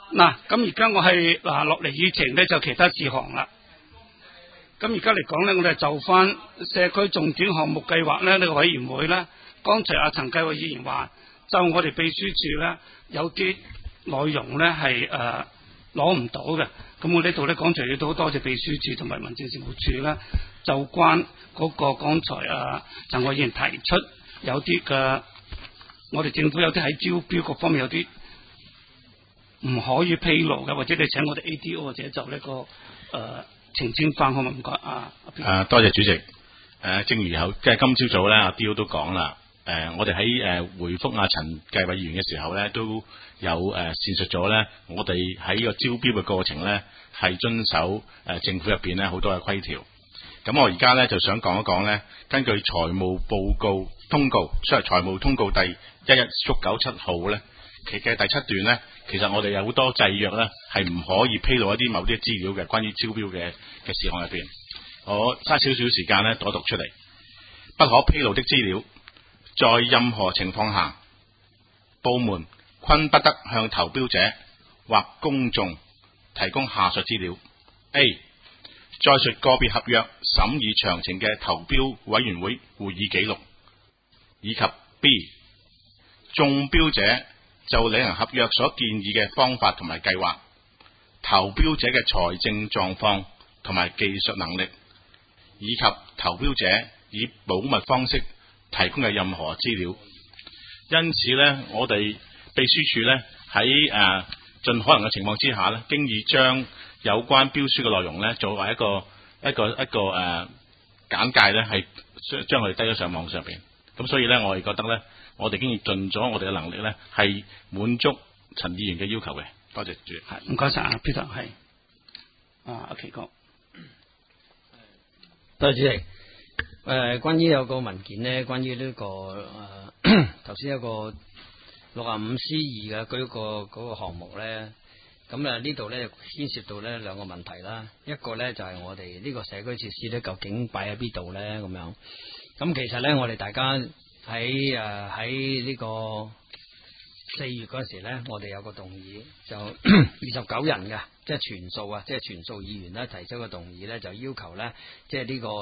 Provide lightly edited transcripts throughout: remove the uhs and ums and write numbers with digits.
嗱，咁而家我係落嚟議程咧就其他事項啦。咁而家嚟講咧，我哋就翻社區重點項目計劃咧呢個委員會咧，剛才阿陳繼偉議員話，就我哋秘書處咧有啲內容咧係攞唔到嘅。咁我呢度咧剛才亦都多謝秘書處同埋民政事務處咧，就關嗰個剛才陳議員提出有啲嘅，我哋政府有啲喺招標各方面有啲唔可以披露嘅，或者你請我哋 ADO 或者就呢個澄清翻，好唔唔該多謝主席。正如即係今朝早咧，阿 D.O 都講啦。我哋喺回覆阿陳繼偉議員嘅時候咧，都有闡述咗咧，我哋喺個招標嘅過程咧係遵守政府入邊咧好多嘅規條。咁我而家咧就想講一講咧，根據財務報告通告，即係財務通告第11/97號咧，其嘅第7段咧，其實我哋有好多制約咧，係唔可以披露一啲某啲資料嘅，關於招標嘅事項入邊。我嘥少少時間咧，讀出嚟。不可披露的資料，在任何情況下，部門均不得向投標者或公眾提供下述資料。A. 載述個別合約審議詳情嘅投標委員會會議記錄，以及 B. 中標者就履行合約所建議嘅方法同埋計劃，投標者嘅財政狀況同埋技術能力，以及投標者以保密方式提供嘅任何資料。因此呢，我哋秘書處呢喺盡可能嘅情況之下呢，經已將有關標書嘅內容呢作為一個簡介呢，係將佢哋低咗上網上邊。咁所以呢，我哋覺得呢，我哋經已盡咗我哋嘅能力呢，係滿足陳議員嘅要求嘅。多謝主席。 唔該晒啊 Peter， 係阿奇哥。 多謝主席。關於有個文件呢，關於呢個頭先有個65C2嘅嗰個項目呢，咁呢度呢牽涉到呢兩個問題啦。一個呢就係我哋呢個社區設施呢究竟擺喺邊度呢？咁樣。咁其實呢，我哋大家喺呢個4月嗰時呢，我哋有個動議，就29人嘅，即係全數啊，即係全數議員呢提出個動議呢，就要求呢，即係呢個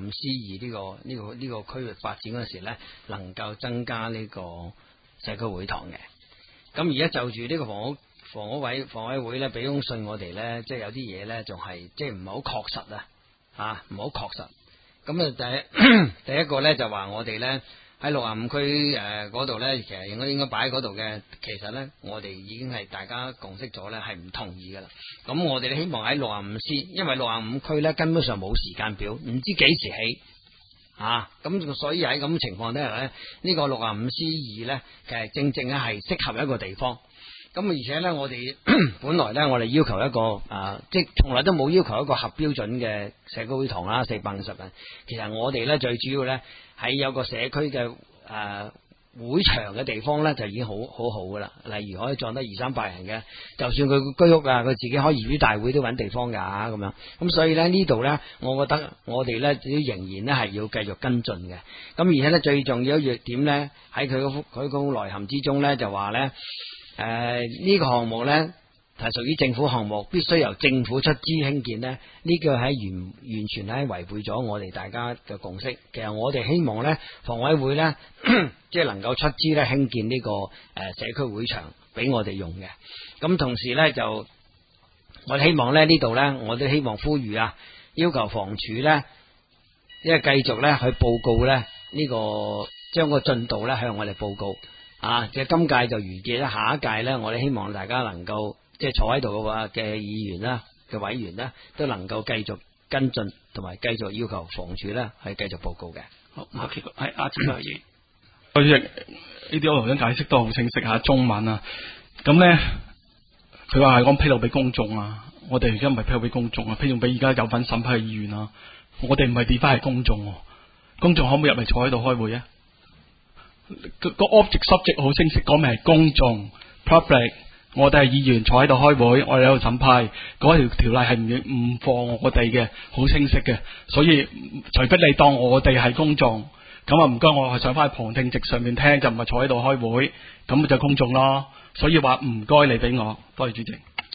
65C2呢個區域發展嗰時呢，能夠增加呢個社區會堂嘅。咁而家就住呢個房委會呢，俾封信我哋呢，即係有啲嘢呢，仲係即係唔係好確實啊，唔好確實。咁第一個呢，就話我哋呢。喺65區嗰度呢，其實應該擺喺嗰度嘅。其實呢，我哋已經係大家共識咗呢，係唔同意噶啦。咁我哋希望喺65C，因為65區呢根本上冇時間表，唔知幾時起啊。咁所以喺咁情況底下呢，呢個65C2呢，其實正正係適合一個地方。咁而且呢，我哋本來呢，我哋要求一個即係從來都冇要求一個合標準嘅社區會堂啦，450人。其實我哋呢，最主要呢，喺有個社區嘅會場嘅地方呢，就已經好好噶啦。例如可以撞得200-300人嘅，就算佢居屋啊，佢自己開業主大會都揾地方噶咁樣。咁所以呢，呢度呢，我覺得我哋呢，仍然呢係要繼續跟進嘅。咁而且呢，最重要一弱點呢，喺佢個內涵之中呢，就話呢。呢個項目呢係屬於政府項目，必須由政府出資興建呢，呢個係完全係違背咗我哋大家嘅共識。其實我哋希望呢，房委會呢，即係能夠出資呢興建呢個社區會場俾我哋用嘅。咁同時呢，就我哋希望呢，呢度呢，我都希望呼籲要求房署呢，即係繼續呢去報告呢，呢個將個進度呢向我哋報告。即係今屆就完結啦，下一屆呢，我哋希望大家能夠即係坐喺度嘅話嘅議員啦、嘅委員啦，都能夠繼續跟進，同埋繼續要求房署呢係繼續報告嘅。 好，係阿陳議員。 主席，呢啲我頭先解釋都好清晰下中文啊。咁呢，佢話係講披露俾公眾啊，我哋而家唔係披露俾公眾啊，披露俾而家有份審批嘅議員啊。我哋唔係變翻係公眾，公眾可唔可以入嚟坐喺度開會啊？個 object subject 好清晰，講明係公眾 public， 我哋係議員坐喺度開會，我哋喺度審批，嗰條例係唔放我哋嘅，好清晰嘅。所以除非你當我哋係公眾，咁唔該我係上翻去旁聽席上面聽，就唔係坐喺度開會，咁就公眾咯。所以話唔該你俾我，多謝主席。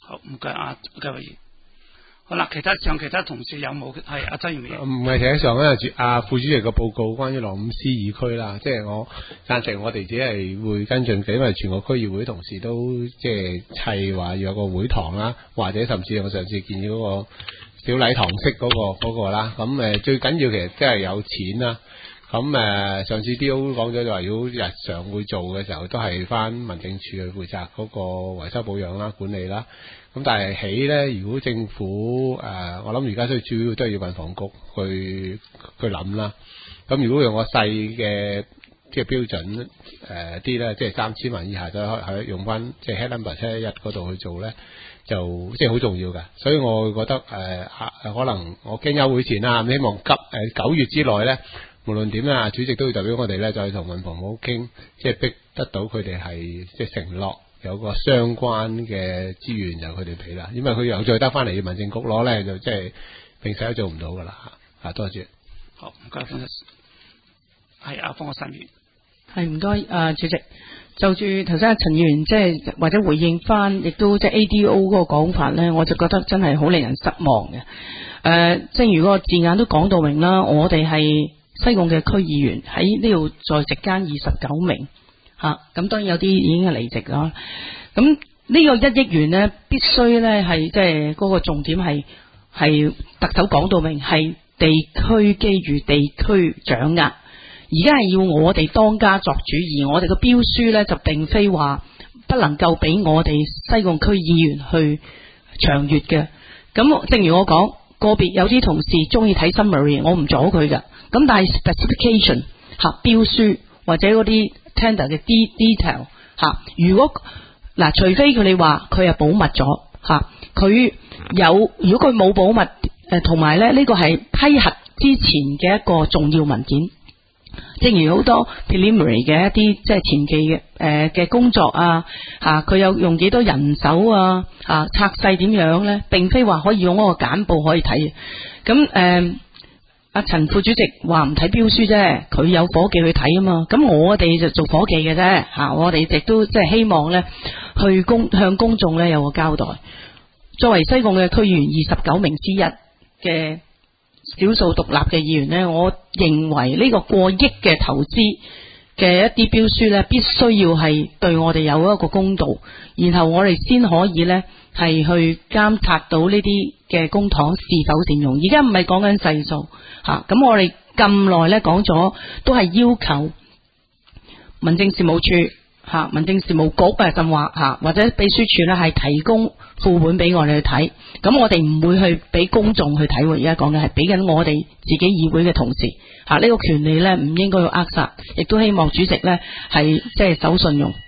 好，唔該啊，計委員。好啦，其他同事有冇係阿周議員？ 唔係，實際上咧，副主席嘅報告關於落伍斯議區啦，即係我贊成我哋只係會跟進嘅，因為全國區議會同事都即係砌話要有個會堂啦，或者甚至我上次建議嗰個小禮堂式嗰個啦。咁最緊要其實即係有錢啦。咁上次 D.O. 講咗就話，如果日常會做嘅時候，都係翻民政處去負責嗰個維修保養啦、管理啦。咁但係起咧，如果政府我諗而家都主要都係要運房局去諗啦。咁如果用個細嘅即係標準啲咧，即係3000萬以下就係用翻即係 head number 711嗰度去做咧，就即係好重要嘅。所以我覺得可能我驚休會前啦，希望9月之內咧。無論點啦，主席都要代表我哋咧，就去同運房局傾，即係逼得到佢哋係即係承諾有個相關嘅資源由佢哋俾啦。因為佢又再得翻嚟要民政局攞咧，就即係平時都做唔到噶啦嚇。多謝。 好，唔該，方係阿方國珊議員。 係唔該，主席。就住頭先阿陳議員即係或者回應翻，亦都即係 ADO 嗰個講法咧，我就覺得真係好令人失望嘅。正如個字眼都講到明啦，我哋係西貢嘅區議員喺呢度在席間29名吓，咁當然有啲已經係離席啦。咁呢個1億元呢，必須呢係即係嗰個重點係特首講到明係地區基於地區掌握，而家係要我哋當家作主，而我哋嘅標書呢，就並非話不能夠俾我哋西貢區議員去長閱嘅。咁正如我講，個別有啲同事中意睇 summary， 我唔阻佢㗎。咁但係 specification 標書或者嗰啲 tender 嘅 detail 如果除非佢哋話佢係保密咗佢有，如果佢冇保密同埋咧呢個係批核之前嘅一個重要文件，正如好多 preliminary 嘅一啲即係前期嘅工作佢有用幾多人手拆細點樣咧，並非話可以用嗰個簡報可以睇嘅。咁阿陳副主席話唔睇標書啫，佢有伙計去睇啊嘛。咁我哋就做伙計嘅啫我哋亦都即係希望咧去向公眾咧有個交代。作為西貢嘅區議員29名之一嘅少數獨立嘅議員咧，我認為呢個過億嘅投資嘅一啲標書咧，必須要係對我哋有一個公道，然後我哋先可以咧係去監察到呢啲嘅公帑是否善用。而家唔係講緊細數咁我哋咁耐咧講咗，都係要求民政事務處民政事務局甚或或者秘書處咧係提供副本俾我哋去睇。咁我哋唔會去俾公眾去睇，而家講嘅係俾緊我哋自己議會嘅同事呢個權利咧唔應該要扼殺，亦都希望主席咧係即係守信用。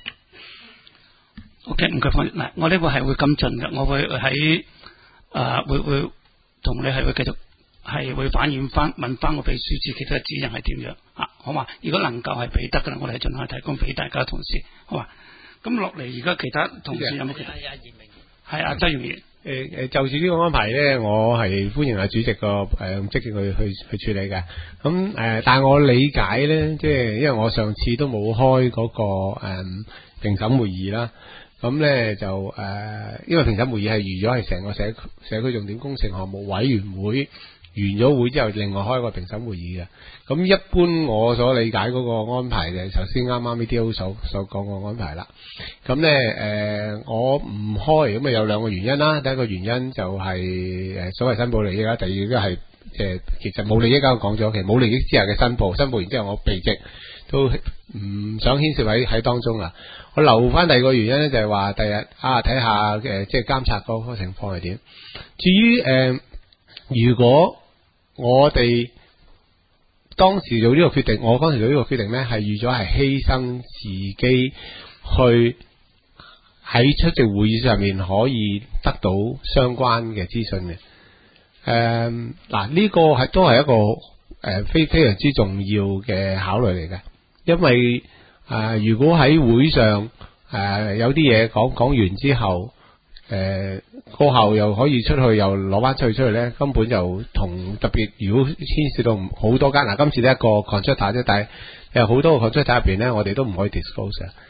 OK， 唔該方，嗱，我呢個係會跟進嘅，我會喺會同你係會繼續係會反映翻問翻個秘書處其他指引係點樣好嘛？如果能夠係俾得嘅啦，我哋盡量提供俾大家同事，好嘛？咁落嚟而家其他同事有冇其他？係阿周議員。 就住呢個安排咧，我係歡迎阿主席個積極去處理嘅。咁但係我理解咧，即係因為我上次都冇開嗰個評審會議啦。咁咧就因為評審會議係預咗係成個社區重點工程項目委員會完咗會之後，另外開個評審會議嘅。咁一般我所理解嗰個安排就係頭先啱啱呢啲所講個安排啦。咁咧我唔開，咁有兩個原因啦。第一個原因就係所謂申報利益啦，第二個係其實冇利益，剛剛講咗，其實冇利益之下嘅申報完之後我避席，都唔想牽涉喺當中啦。我留翻第二個原因咧，就係話第日睇下即係監察嗰個情況係點。至於如果我哋當時做呢個決定，我當時做呢個決定咧，係預咗係犧牲自己去喺出席會議上面可以得到相關嘅資訊嘅。呢個都係一個非常之重要嘅考慮嚟嘅，因為如果喺會上有啲嘢講完之後，過後又可以出去又攞翻出去咧，根本就同特別如果牽涉到好多間今次呢一個 contract 啫，但係有好多個 contract 入邊咧，我哋都唔可以 disclose 嘅。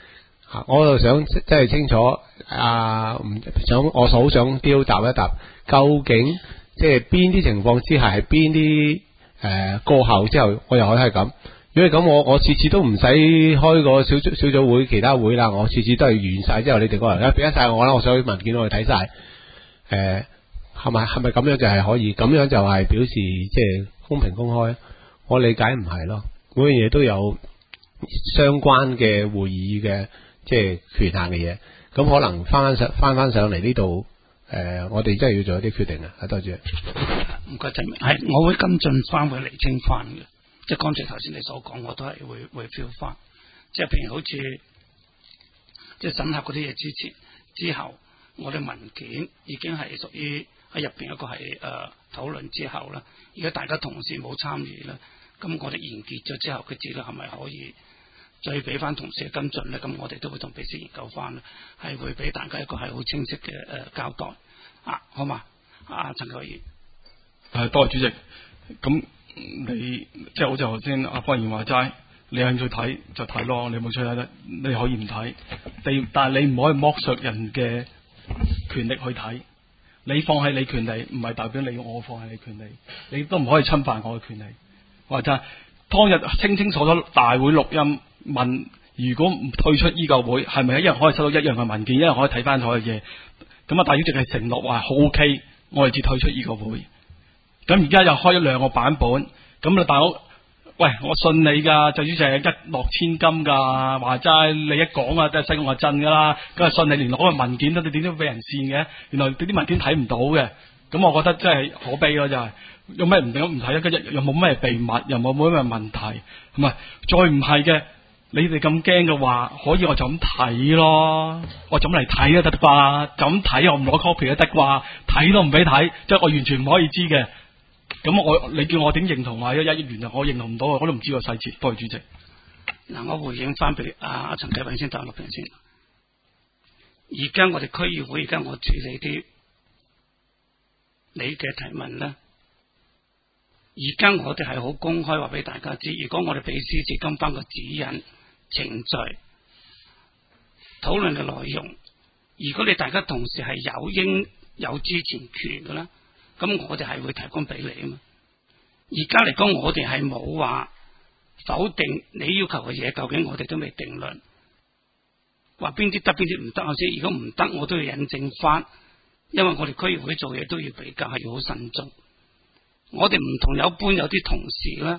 我就想即係清楚唔想我好想刁答一答，究竟即係邊啲情況之下係邊啲過後之後我又可以係咁。如果係咁，我次次都唔使開個小組會其他會啦，我次次都係完晒之後你哋過嚟俾晒我啦，我想去文件我去睇晒。係咪咁樣就係可以？咁樣就係表示即係公平公開？我理解唔係咯，每樣嘢都有相關嘅會議嘅即係權限嘅嘢，咁可能翻上嚟呢度，我哋真係要做一啲決定啊！多謝。 唔該，係我會跟進翻，會釐清翻嘅。即係剛才頭先你所講，我都係會 feel 翻。即係譬如好似即係審核嗰啲嘢之後，我哋文件已經係屬於喺入邊一個係討論之後啦。如果大家同事冇參與啦，咁我哋完結咗之後，佢資料係咪可以再俾翻同事跟進咧？咁我哋都會同秘書研究翻，係會俾大家一個係好清晰嘅交代好嘛？陳繼偉議多謝主席。咁你即係好似頭先阿方言話齋，你有興趣睇就睇咯，你冇趣睇得，你可以唔睇。但係你唔可以剝削人嘅權力去睇。你放棄你權利，唔係代表你我放棄你權利，你都唔可以侵犯我嘅權利。或者當日清清楚楚大會錄音問，如果唔退出依個會，係咪一樣可以收到一樣嘅文件，一樣可以睇翻所有嘢？咁大主席係承諾話好 OK，我哋至退出依個會。咁而家又開咗兩個版本，咁大佬，喂，我信你噶，就主席一諾千金噶，話齋你一講啊，都係西貢係真噶啦，咁信你連攞個文件都你點都俾人線嘅，原來啲文件睇唔到嘅，咁我覺得真係可悲咯，就係有咩唔定唔睇啊？又冇咩秘密，又冇咩問題，唔係再唔係嘅，你哋咁驚嘅話，可以我就咁睇咯，我就咁嚟睇都得啩，就咁睇我唔攞 copy 都得啩，睇都唔俾睇，即係我完全唔可以知嘅。咁你叫我點認同話1億元啊？我認同唔到，我都唔知個細節。多謝主席。 嗱，我回應翻俾阿陳繼偉先答陸平先。而家我哋區議會，而家我處理啲你嘅提問咧，而家我哋係好公開話俾大家知。如果我哋俾司至今翻個指引程序討論嘅內容，如果你大家同時係應有知情權嘅咧，咁我哋係會提供俾你啊嘛。而家嚟講，我哋係冇話否定你要求嘅嘢，究竟我哋都未定論，話邊啲得邊啲唔得先。如果唔得，我都要引證翻，因為我哋區議會做嘢都要比較，係要好慎重。我哋唔同有般有啲同事咧，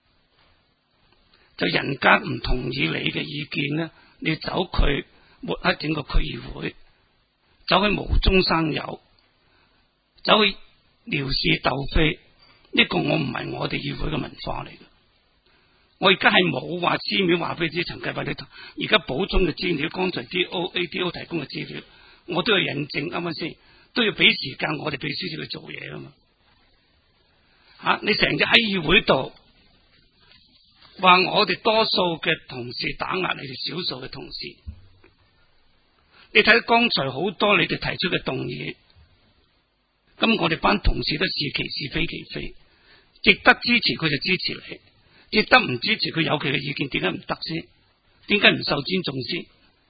就人家唔同意你嘅意見咧，你要走佢抹黑整個區議會，走去無中生有，走去撩事鬥非，呢個我唔係我哋議會嘅文化嚟嘅。我而家係冇話書面話俾你知，陳繼偉你而家補充嘅資料，剛才 ADO 提供嘅資料，我都要引證啱啱先，都要俾時間我哋秘書處去做嘢啊嘛。你成日喺議會度話我哋多數嘅同事打壓你哋少數嘅同事，你睇剛才好多你哋提出嘅動議。咁我哋班同事都是其是非其非，值得支持佢就支持你，值得唔支持佢有佢嘅意見，點解唔得先？點解唔受尊重先？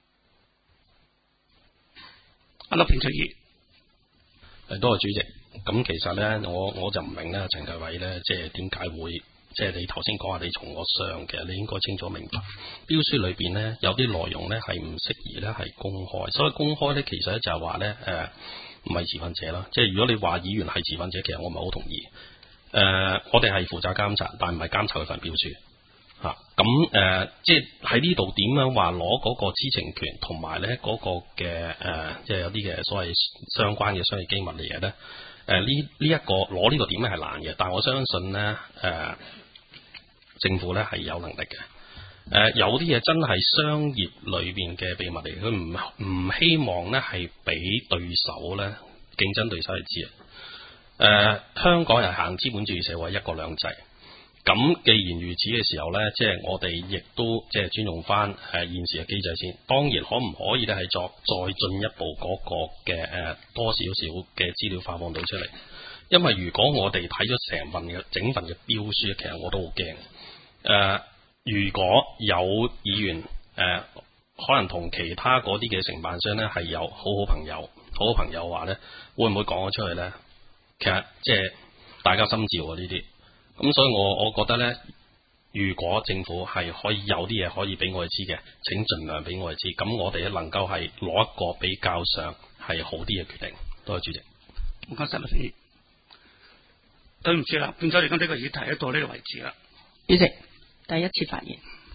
阿陸平隨意。 多謝主席。咁其實咧，我就唔明咧，陳繼偉咧，即係點解會，即係你頭先講話你從我上嘅，你應該清楚明白，標書裏邊咧有啲內容咧係唔適宜咧係公開，所以公開咧其實咧就係話咧唔係持份者啦，即係如果你話議員係持份者，其實我唔係好同意。我哋係負責監察，但唔係監察佢份標書嚇。咁即係喺呢度點樣話攞嗰個知情權同埋咧嗰個嘅即係有啲嘅所謂相關嘅商業機密嘅嘢咧？呢一個攞呢個點咧係難嘅，但係我相信咧政府咧係有能力嘅。有啲嘢真係商業裏邊嘅秘密嚟，佢唔希望咧係俾對手咧競爭對手去知。香港係行資本主義社會，一國兩制。咁既然如此嘅時候咧，即係我哋亦都即係尊重翻現時嘅機制先。當然可唔可以咧係再進一步嗰個嘅多少少嘅資料發放到出嚟？因為如果我哋睇咗整份嘅標書，其實我都好驚。如果有議員可能同其他嗰啲嘅承辦商呢係有好朋友話呢，會唔會講咗出去呢？其實即係大家心照喎呢啲。咁所以我覺得呢，如果政府係可以有啲嘢可以俾我哋知嘅，請盡量俾我哋知，咁我哋能夠係攞一個比較上係好啲嘅決定。多謝主席。 唔該晒，律師。對唔住啦，變咗而家呢個議題到呢個為止啦。 主席，第一次發言。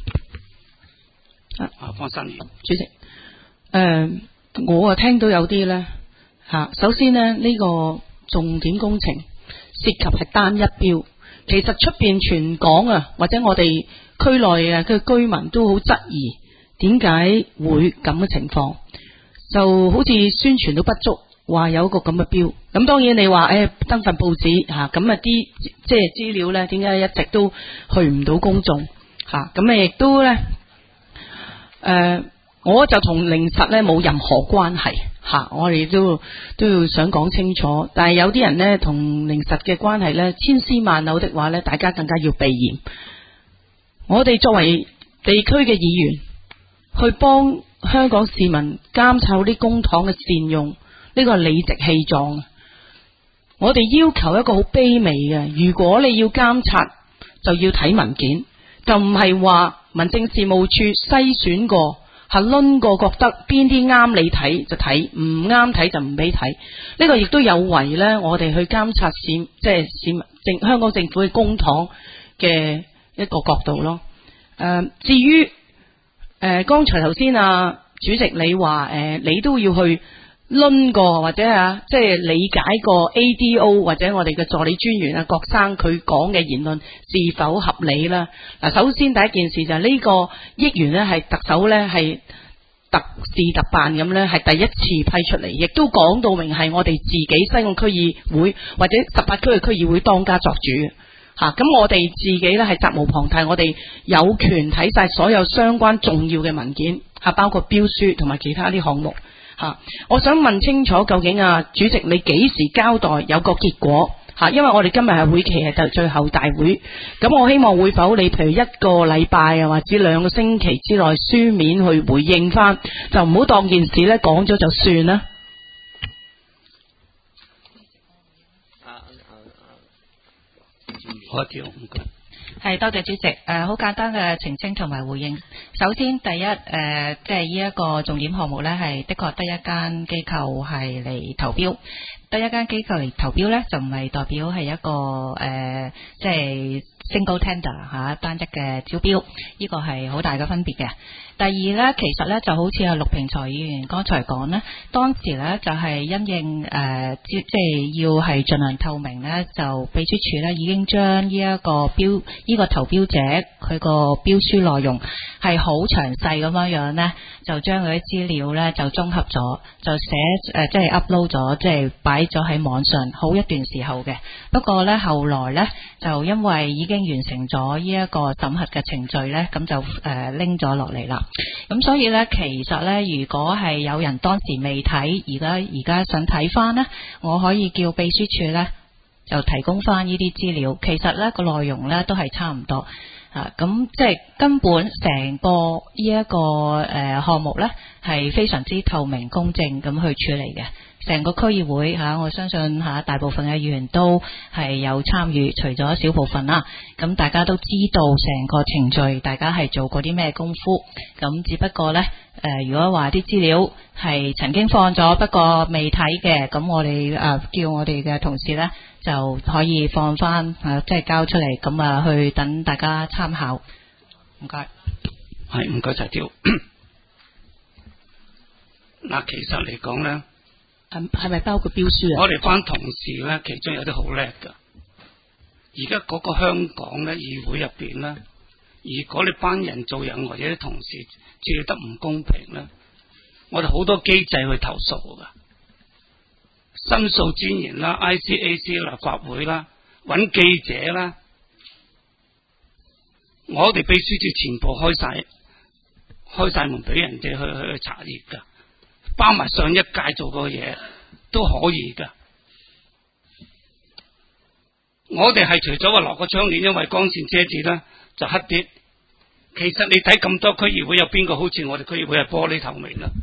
方生議。 主席，我聽到有啲咧首先呢，呢個重點工程涉及係單一標，其實出邊全港或者我哋區內嘅居民都好質疑，點解會咁嘅情況？就好似宣傳都不足，話有個咁嘅標。咁當然你話登份報紙咁啲即係資料咧，點解一直都去唔到公眾咁亦都咧我就同靈實咧冇任何關係我哋都要想講清楚。但係有啲人咧同靈實嘅關係咧千絲萬縷的話咧，大家更加要避嫌。我哋作為地區嘅議員，去幫香港市民監察啲公帑嘅善用，呢個係理直氣壯。我哋要求一個好卑微嘅，如果你要監察，就要睇文件，就唔係話民政事務處篩選過，論過，覺得邊啲啱你睇就睇，唔啱睇就唔俾睇。呢個亦都有違呢我哋去監察即係市民香港政府嘅公帑嘅一個角度咯。至於剛才頭先主席你話你都要去論過或者即係理解過 ADO 或者我哋嘅助理專員郭生佢講嘅言論是否合理啦？嗱，首先第一件事就係呢個億元呢係特首呢係特事特辦咁呢係第一次批出嚟，亦都講到明係我哋自己西貢區議會或者18區嘅區議會當家作主咁我哋自己呢係責無旁貸，我哋有權睇晒所有相關重要嘅文件包括標書同埋其他啲項目我想問清楚，究竟主席你幾時交代有個結果因為我哋今日係會期係最後大會，咁我希望會否你譬如1個禮拜或者2個星期之內書面去回應翻，就唔好當件事呢講咗就算啦。 好，唔該。 係，多謝主席。好簡單嘅澄清同埋回應。首先，第一，即係呢一個重點項目呢，係的確得一間機構係嚟投標。得一間機構嚟投標呢，就唔係代表係一個即係 single tender 單一嘅招標，呢個係好大嘅分別嘅。第二呢，其實呢就好似陸平才議員剛才講呢，當時呢就係因應即係要係盡量透明呢，就秘書處呢已經將呢個投標者佢個標書內容係好詳細咁樣呢，就將佢啲資料呢就綜合咗，就寫即係 upload 咗，即係擺咗喺網上好一段時候嘅。不過呢，後來呢，就因為已經完成咗呢一個審核嘅程序呢，咁就拎咗落嚟啦。咁所以呢，其實呢，如果係有人當時未睇，而家想睇翻呢，我可以叫秘書處呢就提供翻呢啲資料。其實呢個內容呢都係差唔多咁即係根本成個呢一個項目呢係非常之透明公正咁去處理嘅。成個區議會我相信大部分嘅議員都係有參與，除咗少部分啦。咁大家都知道成個程序，大家係做過啲咩功夫。咁只不過呢，如果話啲資料係曾經放咗，不過未睇嘅，咁我哋叫我哋嘅同事呢就可以放翻即係交出嚟，咁去等大家參考。唔該。 係，唔該晒條。嗱，其實嚟講呢。 係咪包括標書我哋班同事呢，其中有啲好叻噶。而家嗰個香港呢議會入邊呢，如果你班人做任何嘢，啲同事處理得唔公平呢，我哋好多機制去投訴噶。申訴專員啦、ICAC 立法會啦、揾記者啦，我哋秘書處全部開晒門俾人哋去查閱噶。包埋上一屆做過嘢都可以噶。我哋係除咗話落個窗簾，因為光線遮住咧就黑啲， 其實你睇咁多區議會，有邊個好似我哋區議會係玻璃透明啦？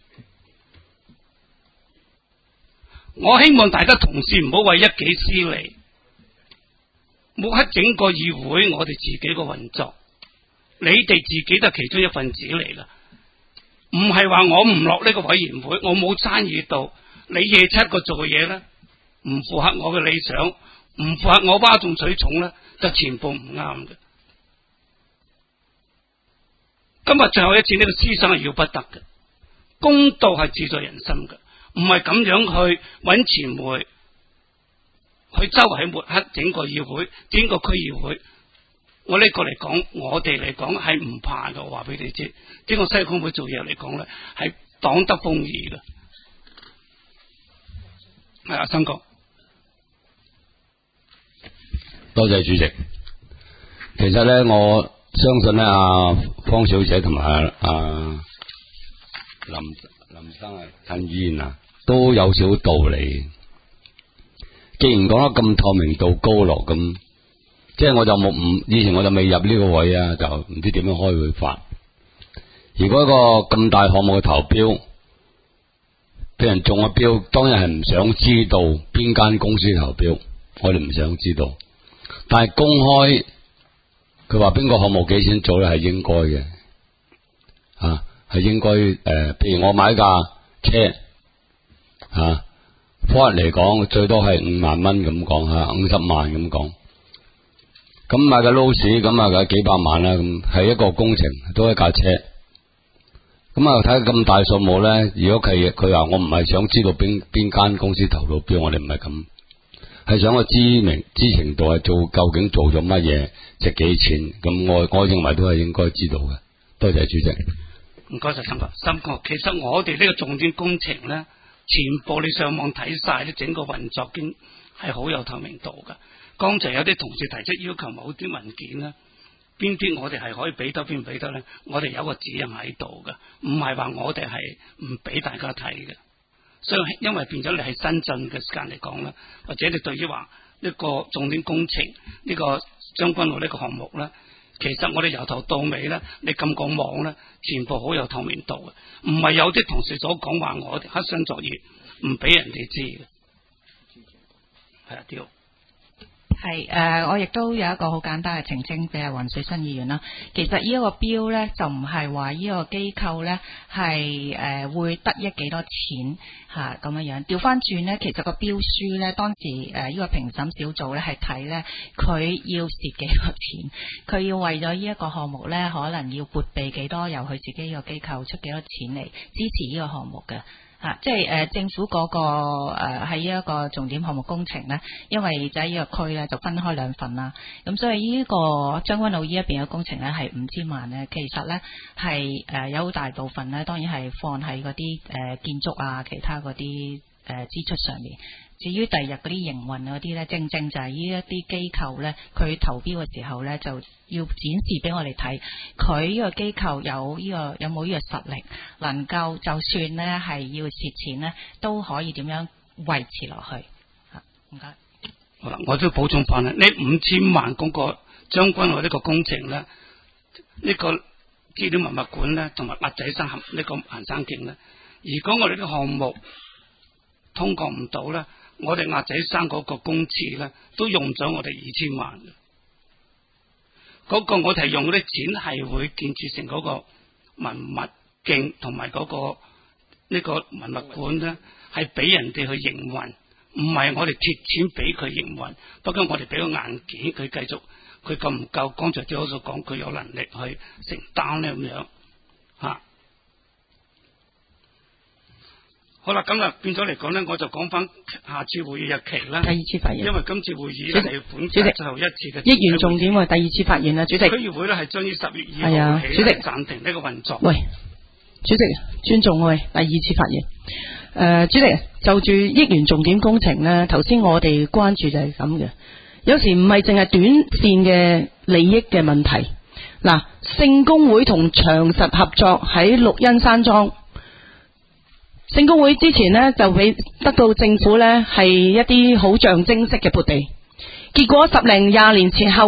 我希望大家同事唔好為一己私利，抹黑整個議會我哋自己個運作。你哋自己都係其中一份子嚟啦，唔係話我唔落呢個委員會，我冇參與到你夜7個做嘅嘢咧，唔符合我嘅理想，唔符合我嘩眾取寵咧，就全部唔啱嘅。今日最後一次呢個思想係要不得嘅，公道係自在人心嘅，唔係咁樣去揾傳媒去周圍去抹黑整個議會、整個區議會。我呢個嚟講，我哋嚟講係唔怕嘅，我話俾你知。整個西區會做嘢嚟講咧，係擋得風雨嘅。係阿生哥， 多謝主席。其實咧，我相信咧，阿方小姐同埋阿林生啊、陳議員啊，都有少道理。既然講得咁透明度高落咁。即係我就以前我就未入呢個位啊，就唔知點樣開會法。如果一個咁大項目嘅投標，俾人中咗標，當然係唔想知道邊間公司投標，我哋唔想知道。但係公開佢話邊個項目幾錢做咧，係應該嘅，係應該譬如我買架車科日嚟講最多係5萬蚊咁講吓，50萬咁講。咁買架勞斯咁啊，幾百萬啦，咁係一個工程，都係一架車。咁啊，睇咁大數目咧，如果佢話我唔係想知道邊間公司投到標，我哋唔係咁，係想個知情度係究竟做咗乜嘢，值幾錢。咁我認為都係應該知道嘅。多謝主席。 唔該晒三哥。其實我哋呢個重點工程咧，全部你上網睇晒咧，整個運作經係好有透明度噶。剛才有啲同事提出要求某啲文件咧，邊啲我哋係可以俾得，邊唔俾得咧？我哋有個指引喺度嘅，唔係話我哋係唔俾大家睇嘅。所以因為變咗你係新進嘅時間嚟講咧，或者你對於話呢個重點工程呢個將軍澳呢個項目咧，其實我哋由頭到尾咧，你咁講網咧，全部好有透明度嘅，唔係有啲同事所講話我哋黑箱作業，唔俾人哋知嘅。係啊，屌！ 係我亦都有一個好簡單嘅澄清俾阿黃水新議員啦。其實呢一個標咧，就唔係話呢個機構咧係會得益幾多錢嚇咁樣樣。調翻轉咧，其實個標書咧，當時呢個評審小組咧係睇咧佢要蝕幾多錢，佢要為咗呢一個項目咧，可能要撥備幾多，由佢自己個機構出幾多錢嚟支持呢個項目嘅。即係政府嗰個喺呢一個重點項目工程咧，因為就喺呢個區咧就分開兩份啦，咁所以呢個將軍澳呢一邊嘅工程咧係5000萬咧，其實咧係有好大部分咧，當然係放喺嗰啲建築啊，其他嗰啲支出上面。至於第日嗰啲營運嗰啲咧，正正就係呢一啲機構咧，佢投標嘅時候咧，就要展示俾我哋睇，佢呢個機構有冇呢個實力，能夠就算咧係要蝕錢咧，都可以點樣維持落去。唔該。 好啦，我都補充翻啦，呢5000萬嗰個將軍澳呢個工程咧，呢個資料文物館咧，同埋鴨仔山呢個行山徑咧，如果我哋啲項目通過唔到咧，我哋鴨仔山嗰個公廁咧都用咗我哋2000萬嘅，嗰個我哋係用嗰啲錢係會建設成嗰個文物徑同埋嗰個呢個文物館咧，係俾人哋去營運，唔係我哋貼錢俾佢營運。不過我哋俾個硬件佢繼續，佢夠唔夠？剛才啲我所講，佢有能力去承擔咧咁樣吓。好啦，咁啊變咗嚟講咧，我就講翻下次會議日期啦。 第二次發言， 因為今次會議係本屆最後一次嘅議員重點喎。第二次發言啦，主席。區議會咧係將於10月2號起主席暫停呢個運作。 喂，主席尊重我，第二次發言。主席就住議員重點工程咧，頭先我哋關注就係咁嘅，有時唔係淨係短線嘅利益嘅問題。嗱，聖公會同長實合作喺綠茵山莊。聖公會之前呢，就俾得到政府呢係一啲好象徵式嘅撥地，結果10零20年前後呢，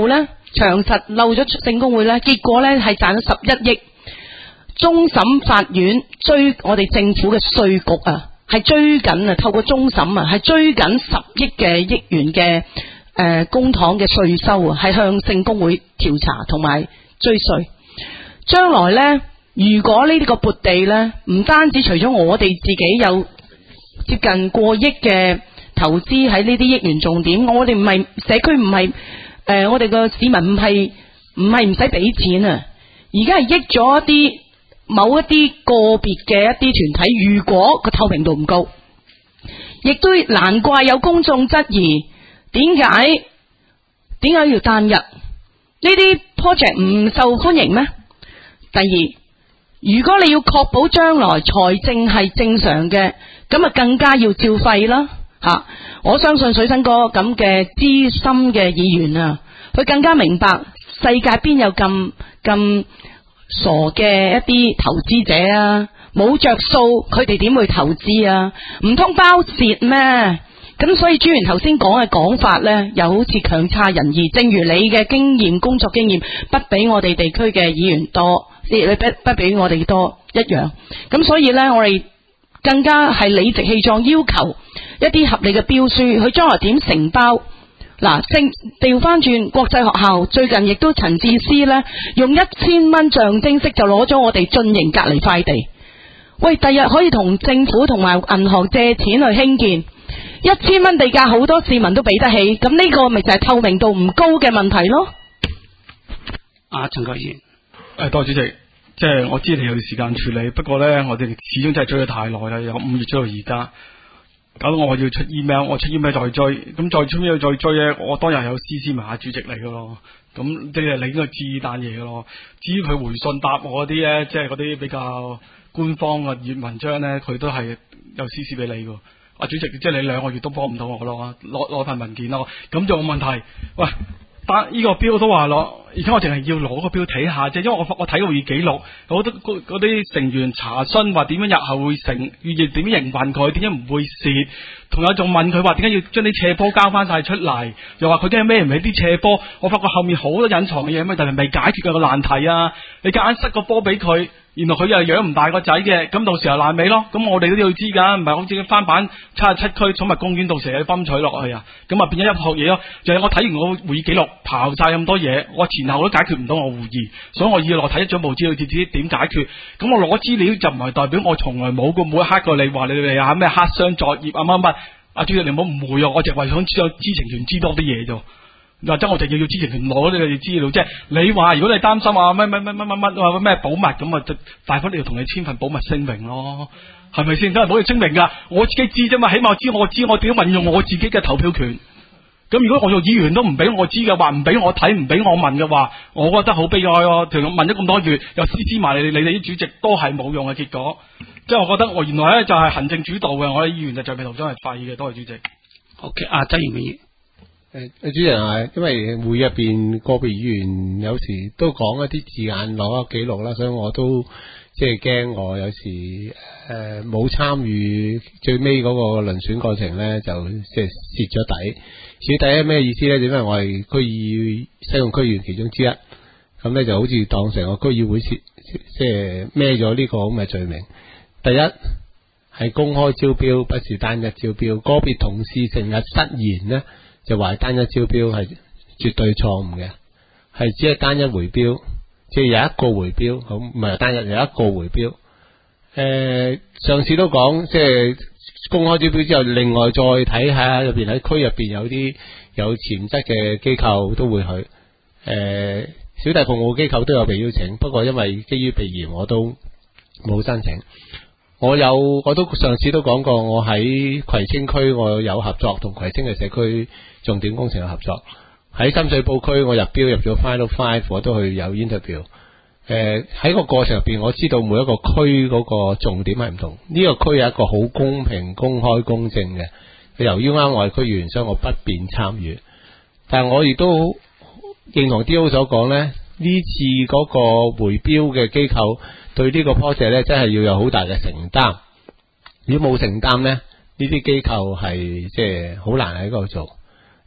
長實漏咗聖公會呢，結果呢係賺咗11億。終審法院追我哋政府嘅稅局啊，係追緊啊，透過終審啊，係追緊10億元嘅公帑嘅稅收啊，係向聖公會調查同埋追稅。將來呢，如果呢啲個撥地呢，唔單止除咗我哋自己有接近過億嘅投資喺呢啲億元重點，我哋唔係社區，唔係我哋個市民唔係唔使俾錢啊，而家係益咗一啲某一啲個別嘅一啲團體。如果個透明度唔高，亦都難怪有公眾質疑，點解要單一？呢啲 project 唔受歡迎咩？第二，如果你要確保將來財政係正常嘅，咁啊更加要照廢啦吓！我相信水生哥咁嘅資深嘅議員啊，佢更加明白世界邊有咁傻嘅一啲投資者啊，冇着數，佢哋點會投資啊？唔通包蝕咩？咁所以專員頭先講嘅講法呢，又好似強差人意。正如你嘅工作經驗不比我哋地區嘅議員多，你不比我哋多一樣。咁所以呢，我哋更加係理直氣壯要求一啲合理嘅標書，佢將來點承包？嗱，調翻轉國際學校最近亦都陳智思呢，用1000蚊象徵式就攞咗我哋晉營隔離塊地。喂，第日可以同政府同埋銀行借錢去興建，1000蚊地價好多市民都俾得起，咁呢個咪就係透明度唔高嘅問題咯。 陳國賢， 多謝主席，即係我知你有時間處理，不過呢，我哋始終真係追得太耐啦，由5月追到而家。搞到我要出 email， 我出 email 再追，咁再出 email 再追咧，我當日有 CC 埋下主席嚟噶咯，咁即係你應該知呢單嘢噶咯。至於佢回信答我嗰啲咧，即係嗰啲比較官方嘅閱文章咧，佢都係有 CC 俾你噶。主席，即係你2個月都幫唔到我咯，攞份文件咯，咁就冇問題。喂，但呢個標都話落，而家我淨係要攞個標睇下啫，因為我睇個會議記錄，好多嗰啲成員查詢話點樣日後會點樣營運佢，點解唔會蝕，同有仲問佢話點解要將啲斜坡交翻晒出嚟，又話佢驚孭唔起啲斜坡，我發覺後面好多隱藏嘅嘢，咩但係未解決個難題啊！你夾硬塞個波俾佢。原來佢又養唔大個仔嘅，咁到時候爛尾咯。咁我哋都要知噶，唔係好似翻版77區寵物公園到時候泵取落去啊，咁啊變咗一學嘢咯。就係我睇完個會議記錄，刨晒咁多嘢，我前後都解決唔到我會議，所以我要落睇一張報紙，去知點解決。咁我攞資料就唔係代表我從來冇過每一刻過你話你哋啊咩黑箱作業啊乜乜。阿主席你唔好誤會啊，我淨係想知情權知多啲嘢啫。或者我哋要知情權攞呢個資料，即係你話如果你擔心啊乜咩保密咁啊，大分你要同你簽份保密聲明咯，係咪先？真係冇嘢聲明噶，我自己知啫嘛，起碼我知我點運用我自己嘅投票權。咁如果我做議員都唔俾我知嘅話，唔俾我睇，唔俾我問嘅話，我覺得好悲哀咯。問咗咁多月，又私埋你哋啲主席都係冇用嘅結果。即係我覺得我原來咧就係行政主導嘅，我哋議員就橡皮圖章係廢嘅。多謝主席。 OK，曾元明。 主席啊，因為會入邊個別議員有時都講一啲字眼攞記錄啦，所以我都即係驚我有時冇參與最尾嗰個輪選過程咧，就即係蝕咗底。蝕底係咩意思咧？因為我係西貢區議員其中之一，咁咧就好似當成個區議會即係孭咗呢個咁嘅罪名。第一係公開招標，不是單一招標，個別同事成日失言咧。就話單一招標係絕對錯誤嘅，係只係單一回標，即係有一個回標，好唔係單一有一個回標。上次都講，即係公開招標之後，另外再睇下入邊喺區入邊有啲有潛質嘅機構都會去。小弟服務機構都有被邀請，不過因為基於避嫌，我都冇申請。我都上次都講過，我喺葵青區我有合作，同葵青嘅社區重點工程有合作。喺深水埗區我入標入咗 Final 5，我都去有 interview。喺個過程入邊，我知道每一個區嗰個重點係唔同。呢個區有一個好公平、公開、公正嘅。由於啱我係區議員，所以我不便參與。但係我亦都認同 D.O. 所講呢，呢次嗰個回標嘅機構對呢個 project 咧，真係要有好大嘅承擔。如果冇承擔咧，呢啲機構係即係好難喺嗰度做。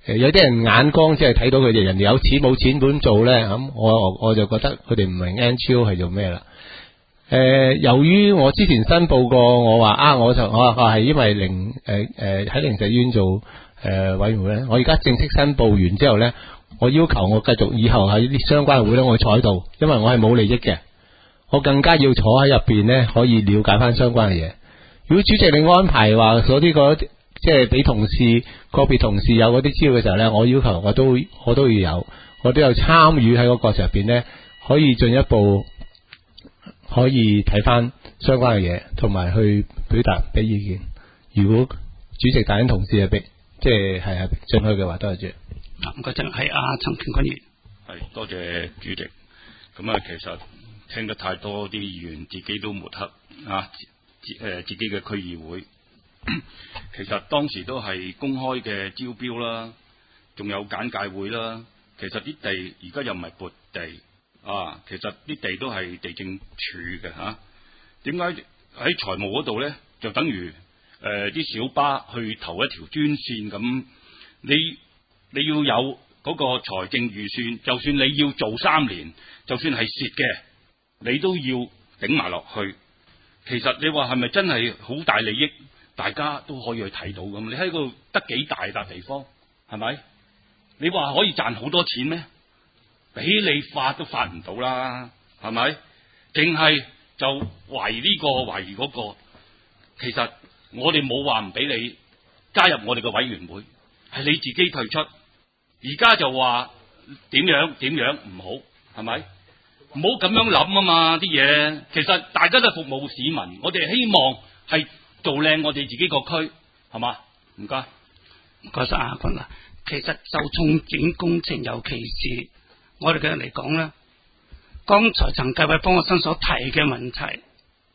有啲人眼光即係睇到佢哋人哋有錢冇錢本做咧，咁我就覺得佢哋唔明 NGO 係做咩啦。由於我之前申報過，我話我係因為喺靈實醫院做委員會咧，我而家正式申報完之後咧，我要求我繼續以後喺啲相關嘅會咧，我坐喺度，因為我係冇利益嘅，我更加要坐喺入邊咧，可以了解翻相關嘅嘢。如果主席你安排話嗰啲即係俾同事個別同事有嗰啲資料嘅時候咧，我要求我都要有，我都有參與喺個過程入邊咧，可以進一步可以睇翻相關嘅嘢，同埋去表達俾意見。如果主席大人同事即係進去嘅話，多謝主席。 唔該，真係陳權君議員。 係多謝主席。咁啊，其實聽得太多啲議員自己都抹黑自己嘅區議會。其實當時都係公開嘅招標啦，仲有簡介會啦。其實啲地而家又唔係撥地其實啲地都係地政處嘅嚇。點解喺財務嗰度咧，就等於啲小巴去投一條專線咁？你要有嗰個財政預算，就算你要做3年，就算係蝕嘅，你都要頂埋落去。其實你話係咪真係好大利益？大家都可以去睇到咁，你喺度得幾大笪地方，係咪？你話可以賺好多錢咩？俾你發都發唔到啦，係咪？淨係就懷疑呢個懷疑嗰個，其實我哋冇話唔俾你加入我哋嘅委員會，係你自己退出。而家就話點樣唔好，係咪？唔好咁樣諗啊嘛啲嘢。其實大家都係服務市民，我哋希望係做靚我哋自己個區，係嘛？唔該， 唔該晒阿君啦。其實就重點工程，尤其是我哋嘅人嚟講咧，剛才陳繼偉幫我生所提嘅問題，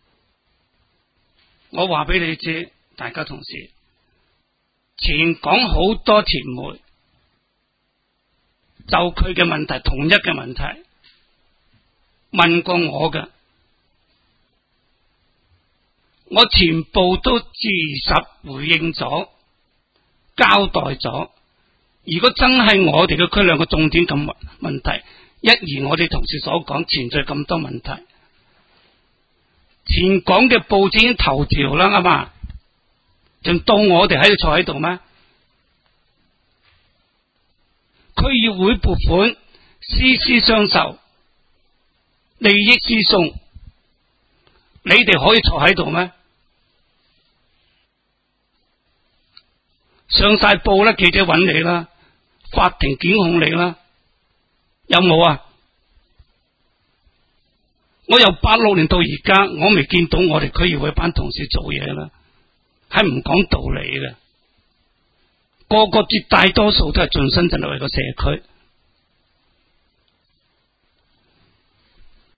我話俾你知，大家同事前講好多傳媒就佢嘅問題，同一嘅問題問過我嘅。我全部都如實回應咗，交代咗。如果真係我哋嘅區兩個重點咁問題，一如我哋同事所講，存在咁多問題，前講嘅報紙已經頭條啦，啱嘛？仲到我哋喺度坐喺度咩？區議會撥款私相授，利益輸送，你哋可以坐喺度咩？上晒報啦，記者揾你啦，法庭檢控你啦，有冇啊？我由86年到而家，我未見到我哋區議會班同事做嘢啦，係唔講道理嘅，個絕大多數都係盡心盡力為個社區。